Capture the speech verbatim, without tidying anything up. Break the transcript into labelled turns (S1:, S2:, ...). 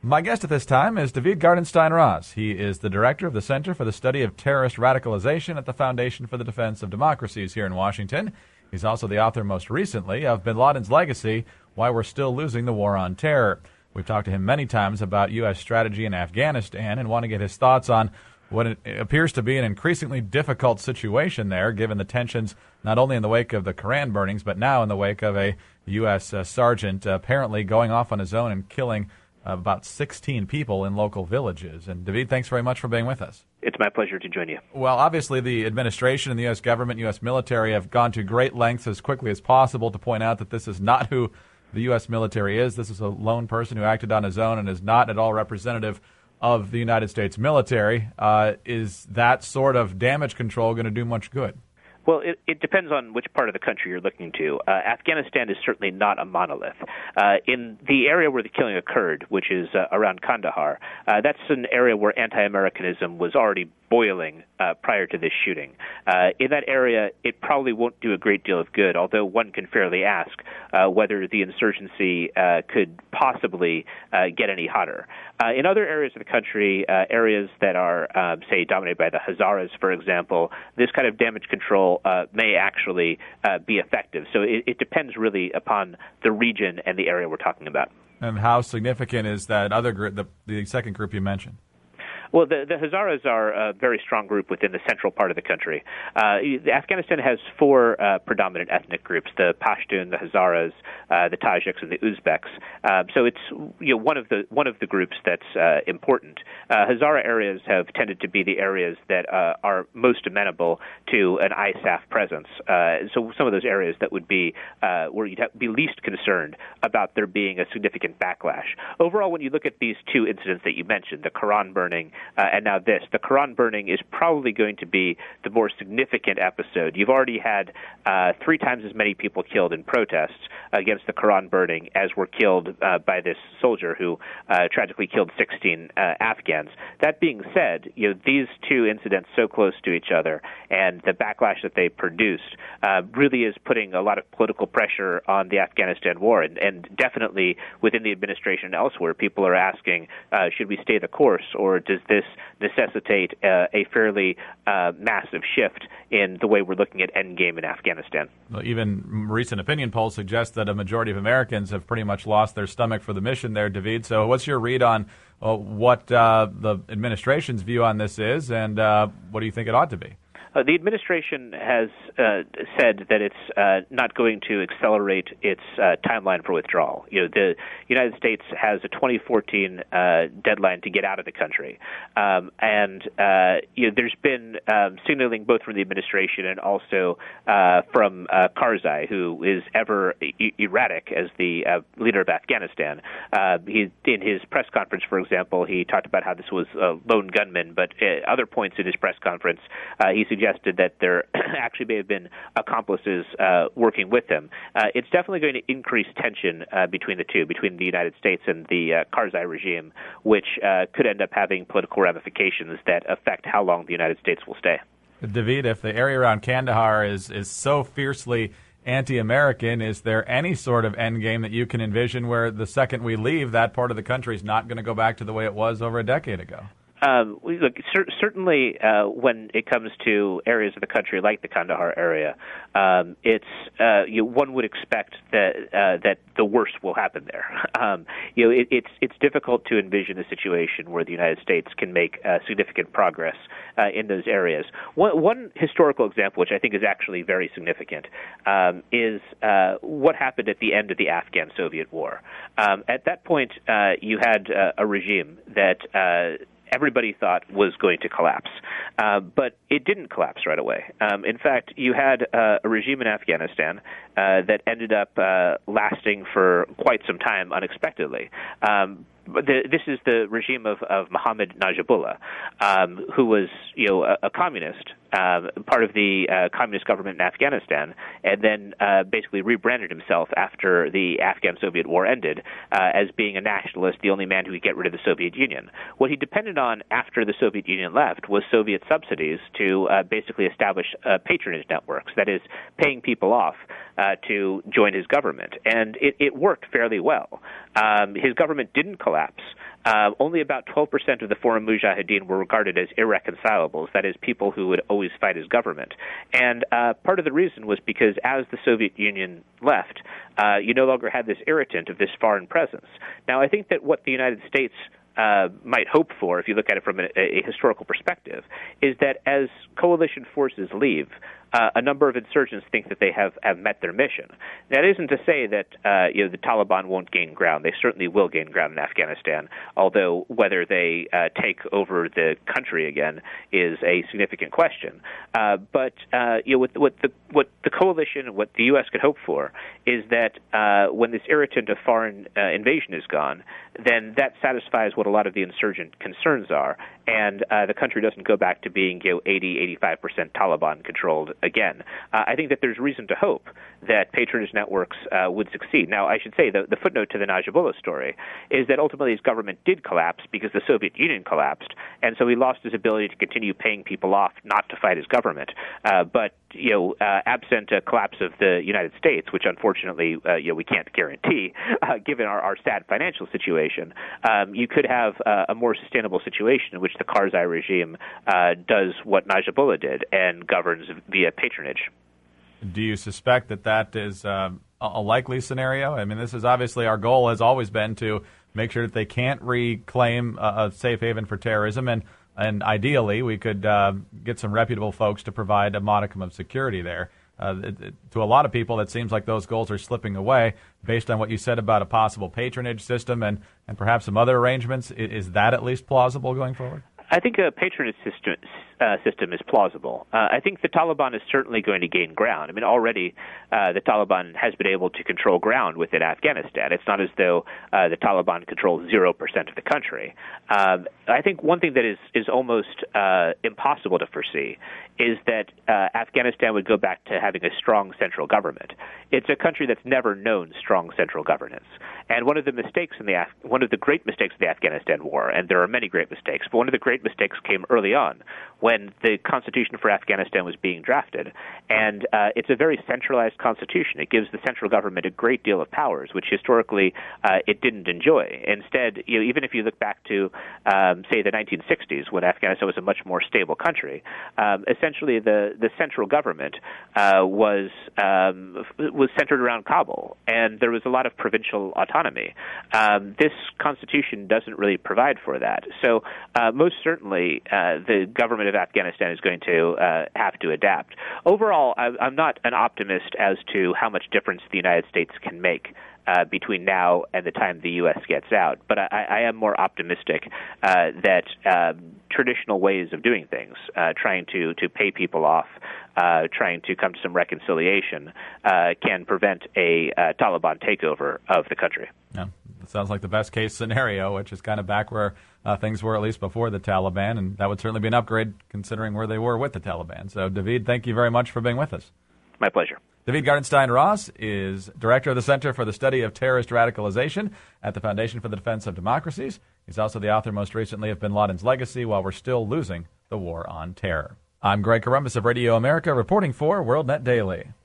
S1: My guest at this time is David Gartenstein-Ross. He is the director of the Center for the Study of Terrorist Radicalization at the Foundation for the Defense of Democracies here in Washington. He's also the author, most recently, of Bin Laden's Legacy, Why We're Still Losing the War on Terror. We've talked to him many times about U S strategy in Afghanistan and want to get his thoughts on what it appears to be an increasingly difficult situation there, given the tensions not only in the wake of the Koran burnings, but now in the wake of a U S Uh, sergeant uh, apparently going off on his own and killing uh, about sixteen people in local villages. And David, thanks very much for being with us.
S2: It's my pleasure to join you.
S1: Well, obviously the administration and the U S government, U S military have gone to great lengths as quickly as possible to point out that this is not who the U S military is. This is a lone person who acted on his own and is not at all representative of the United States military. Uh, is that sort of damage control going to do much good?
S2: Well, it, it depends on which part of the country you're looking to. Uh, Afghanistan is certainly not a monolith. Uh, in the area where the killing occurred, which is uh, around Kandahar, uh, that's an area where anti-Americanism was already boiling uh, prior to this shooting. Uh, in that area, it probably won't do a great deal of good, although one can fairly ask uh, whether the insurgency uh, could possibly uh, get any hotter. Uh, in other areas of the country, uh, areas that are, uh, say, dominated by the Hazaras, for example, this kind of damage control uh, may actually uh, be effective. So it, it depends really upon the region and the area we're talking about.
S1: And how significant is that other group, the, the second group you mentioned?
S2: Well, the, the Hazaras are a very strong group within the central part of the country. Uh, Afghanistan has four uh, predominant ethnic groups: the Pashtun, the Hazaras, uh, the Tajiks, and the Uzbeks. Uh, so it's you know one of the one of the groups that's uh, important. Uh, Hazara areas have tended to be the areas that uh, are most amenable to an I S A F presence. Uh, so some of those areas that would be uh, where you'd have, be least concerned about there being a significant backlash. Overall, when you look at these two incidents that you mentioned, the Quran burning Uh, and now this. The Quran burning is probably going to be the more significant episode. You've already had uh, three times as many people killed in protests against the Quran burning as were killed uh, by this soldier who uh, tragically killed sixteen uh, Afghans. That being said, you know, these two incidents so close to each other and the backlash that they produced uh, really is putting a lot of political pressure on the Afghanistan war. And, and definitely within the administration and elsewhere, people are asking, uh, should we stay the course, or does this necessitate uh, a fairly uh, massive shift in the way we're looking at endgame in Afghanistan?
S1: Well, even recent opinion polls suggest that a majority of Americans have pretty much lost their stomach for the mission there, David. So what's your read on uh, what uh, the administration's view on this is, and uh, what do you think it ought to be?
S2: Uh, the administration has uh, said that it's uh, not going to accelerate its uh, timeline for withdrawal. You know, the United States has a twenty fourteen uh, deadline to get out of the country, um, and uh, you know, there's been um, signaling both from the administration and also uh, from uh, Karzai, who is ever e- erratic as the uh, leader of Afghanistan. Uh, he, in his press conference, for example, he talked about how this was a lone gunman, but at other points in his press conference, uh, he suggested suggested that there actually may have been accomplices uh, working with him. Uh, it's definitely going to increase tension uh, between the two, between the United States and the uh, Karzai regime, which uh, could end up having political ramifications that affect how long the United States will stay.
S1: David, if the area around Kandahar is, is so fiercely anti-American, is there any sort of end game that you can envision where the second we leave, that part of the country is not going to go back to the way it was over a decade ago?
S2: Um, look, cer- certainly uh, when it comes to areas of the country like the Kandahar area, um, it's uh, you, one would expect that uh, that the worst will happen there. Um, you know, it, it's it's difficult to envision a situation where the United States can make uh, significant progress uh, in those areas. One, one historical example, which I think is actually very significant, um, is uh, what happened at the end of the Afghan-Soviet War. Um, at that point, uh, you had uh, a regime that Uh, everybody thought was going to collapse. Uh, but it didn't collapse right away. Um, in fact, you had uh, a regime in Afghanistan uh, that ended up uh, lasting for quite some time unexpectedly. Um, The, this is the regime of, of Mohammad Najibullah, um, who was, you know, a, a communist, uh, part of the uh, communist government in Afghanistan, and then uh, basically rebranded himself after the Afghan-Soviet War ended uh, as being a nationalist, the only man who could get rid of the Soviet Union. What he depended on after the Soviet Union left was Soviet subsidies to uh, basically establish uh, patronage networks, that is, paying people off uh, to join his government. And it, it worked fairly well. Um, his government didn't collapse. uh, only about twelve percent of the foreign mujahideen were regarded as irreconcilables, that is, people who would always fight his government. And uh, part of the reason was because as the Soviet Union left, uh, you no longer had this irritant of this foreign presence. Now, I think that what the United States Uh, might hope for, if you look at it from a, a historical perspective, is that as coalition forces leave, uh, a number of insurgents think that they have, have met their mission. That isn't to say that uh, you know the Taliban won't gain ground. They certainly will gain ground in Afghanistan, although whether they uh, take over the country again is a significant question. Uh, but uh, you know, what, what the what the coalition, what the U S could hope for, is that uh, when this irritant of foreign uh, invasion is gone, then that satisfies what a lot of the insurgent concerns are, and uh, the country doesn't go back to being you know, eighty, eighty-five percent Taliban-controlled again. Uh, I think that there's reason to hope that patronage networks uh, would succeed. Now, I should say the, the footnote to the Najibullah story is that ultimately his government did collapse because the Soviet Union collapsed, and so he lost his ability to continue paying people off not to fight his government. Uh, but you know, uh, absent a collapse of the United States, which unfortunately uh, you know we can't guarantee, uh, given our, our sad financial situation, um, you could have uh, a more sustainable situation in which the Karzai regime uh, does what Najibullah did and governs via patronage.
S1: Do you suspect that that is um, a likely scenario? I mean, this is obviously our goal has always been to make sure that they can't reclaim a, a safe haven for terrorism, and and ideally we could uh, get some reputable folks to provide a modicum of security there. Uh, it, it, to a lot of people, it seems like those goals are slipping away based on what you said about a possible patronage system and, and perhaps some other arrangements. Is, is that at least plausible going forward?
S2: I think a patronage system, uh, system is plausible. Uh, I think the Taliban is certainly going to gain ground. I mean, already uh, the Taliban has been able to control ground within Afghanistan. It's not as though uh, the Taliban controls zero percent of the country. Um, I think one thing that is, is almost uh, impossible to foresee is that uh, Afghanistan would go back to having a strong central government. It's a country that's never known strong central governance. And one of the mistakes in the Af- one of the great mistakes of the Afghanistan war, and there are many great mistakes, but one of the great mistakes came early on when the Constitution for Afghanistan was being drafted. And uh, it's a very centralized constitution. It gives the central government a great deal of powers, which historically uh, it didn't enjoy. Instead, you know, even if you look back to, um, say, the nineteen sixties, when Afghanistan was a much more stable country, um, essentially the, the central government uh, was um, was centered around Kabul, and there was a lot of provincial autonomy. Um, this constitution doesn't really provide for that. So uh, most certainly uh, the government of Afghanistan is going to uh, have to adapt. Overall, I, I'm not an optimist as to how much difference the United States can make Uh, between now and the time the U S gets out. But I, I am more optimistic uh, that uh, traditional ways of doing things, uh, trying to, to pay people off, uh, trying to come to some reconciliation, uh, can prevent a uh, Taliban takeover of the country.
S1: Yeah, it sounds like the best case scenario, which is kind of back where uh, things were at least before the Taliban, and that would certainly be an upgrade considering where they were with the Taliban. So, David, thank you very much for being with us.
S2: My pleasure.
S1: David Gartenstein Ross is director of the Center for the Study of Terrorist Radicalization at the Foundation for the Defense of Democracies. He's also the author, most recently, of Bin Laden's Legacy While We're Still Losing the War on Terror. I'm Greg Corombos of Radio America, reporting for WorldNet Daily.